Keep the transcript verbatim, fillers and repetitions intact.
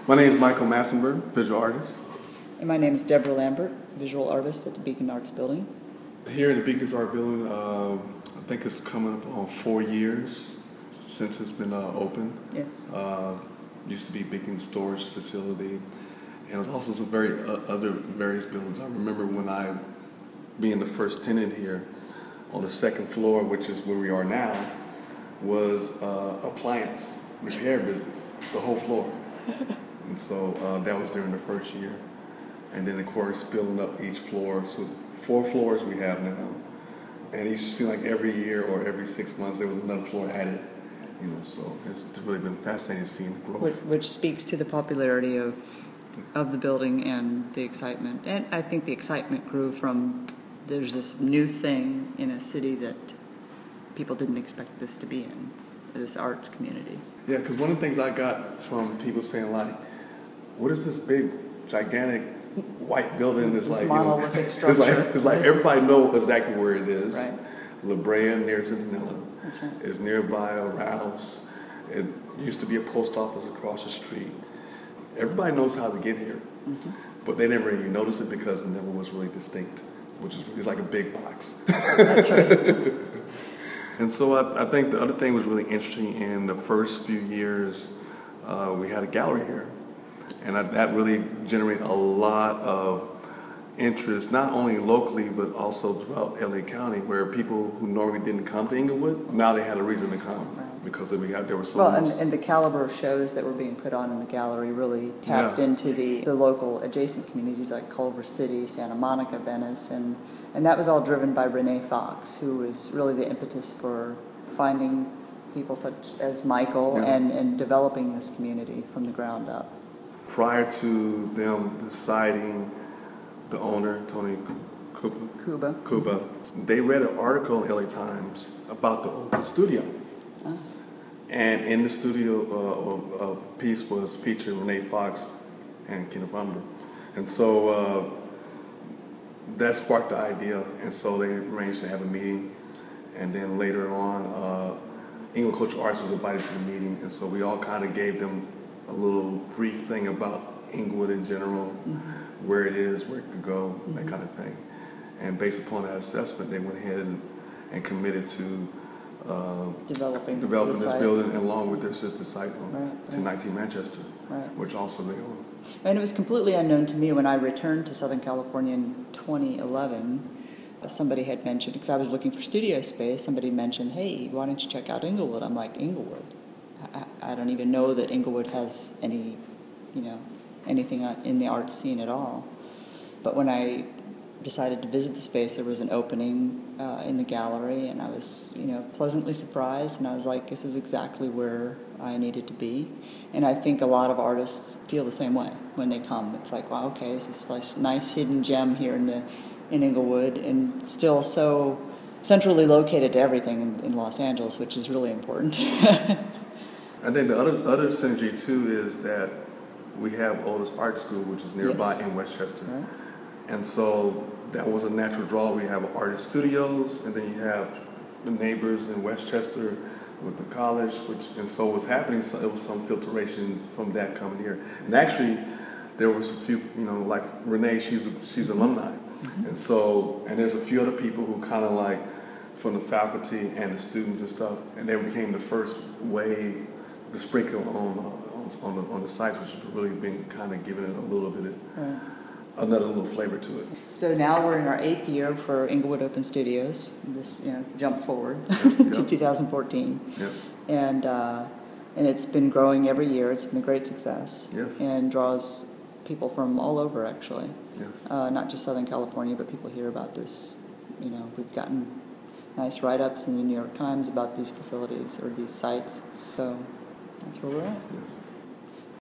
My name is Michael Massenberg, visual artist. And my name is Deborah Lambert, visual artist at the Beacon Arts Building. Here in the Beacon Arts Building, uh, I think it's coming up on four years since it's been uh, open. Yes. Uh, used to be Beacon Storage Facility, and it was also some very uh, other various buildings. I remember when I, being the first tenant here, on the second floor, which is where we are now, was uh, appliance repair business, the whole floor. And so uh, that was during the first year. And then, of course, building up each floor. So four floors we have now. And each seemed like every year or every six months there was another floor added. You know, so it's really been fascinating seeing the growth. Which, which speaks to the popularity of of the building and the excitement. And I think the excitement grew from there's this new thing in a city that people didn't expect this to be in, this arts community. Yeah, because one of the things I got from people saying, like, what is this big, gigantic white building? It's This like, monolithic you know, structure. It's like, it's like everybody knows exactly where it is. Right. La Brea near Centinela. That's right. It's nearby a Ralph's. It used to be a post office across the street. Everybody knows how to get here, Mm-hmm. but they didn't really notice it because it never was really distinct, which is it's like a big box. That's right. And so I, I think the other thing was really interesting in the first few years, uh, we had a gallery here. And that, that really generated a lot of interest, not only locally, but also throughout L A County, where people who normally didn't come to Inglewood, now they had a reason to come because we had, there were so Well, many. and, and the caliber of shows that were being put on in the gallery really tapped Yeah. into the, the local adjacent communities like Culver City, Santa Monica, Venice, and, and that was all driven by Renee Fox, who was really the impetus for finding people such as Michael Yeah. and, and developing this community from the ground up. Prior to them deciding, the owner, Tony Kuba, Kuba. Kuba, they read an article in L A Times about the open studio. Oh. And in the studio uh, of, of piece was featured Renee Fox and Kenneth Bumber. And so uh, that sparked the idea, and so they arranged to have a meeting. And then later on, uh, Inglewood Cultural Arts was invited to the meeting, and so we all kind of gave them a little brief thing about Inglewood in general, mm-hmm. where it is, where it could go, mm-hmm. that kind of thing. And based upon that assessment, they went ahead and, and committed to uh, developing, developing this site. building along with their sister site on Right, to right. nineteen Manchester, Right. which also they own. And it was completely unknown to me when I returned to Southern California in twenty eleven. Somebody had mentioned, because I was looking for studio space, somebody mentioned, hey, why don't you check out Inglewood? I'm like, Inglewood? I, I don't even know that Inglewood has any, you know, anything in the art scene at all. But when I decided to visit the space, there was an opening uh, in the gallery, and I was, you know, pleasantly surprised, and I was like, this is exactly where I needed to be. And I think a lot of artists feel the same way when they come. It's like, wow, okay, this is this nice hidden gem here in the in Inglewood, and still so centrally located to everything in, in Los Angeles, which is really important. And then the other other synergy too is that we have Otis Art School, which is nearby Yes. in Westchester. Right. And so that was a natural draw. We have artist studios, and then you have the neighbors in Westchester with the college, which and so what's happening, so it was some filtrations from that coming here. And actually, there was a few, you know, like Renee, she's a, she's alumni. Mm-hmm. And so, and there's a few other people who kind of like, from the faculty and the students and stuff, and they became the first wave, the sprinkle on, uh, on, on, the, on the sites, which has really been kind of giving it a little bit of, Right. another little flavor to it. So now we're in our eighth year for Inglewood Open Studios. This, you know, jump forward Yep, to yep. two thousand fourteen, Yep. and uh, and it's been growing every year. It's been a great success. Yes. And draws people from all over, actually. Yes. Uh, not just Southern California, but people hear about this. You know, we've gotten nice write-ups in the New York Times about these facilities or these sites. So that's where we're at. Yes.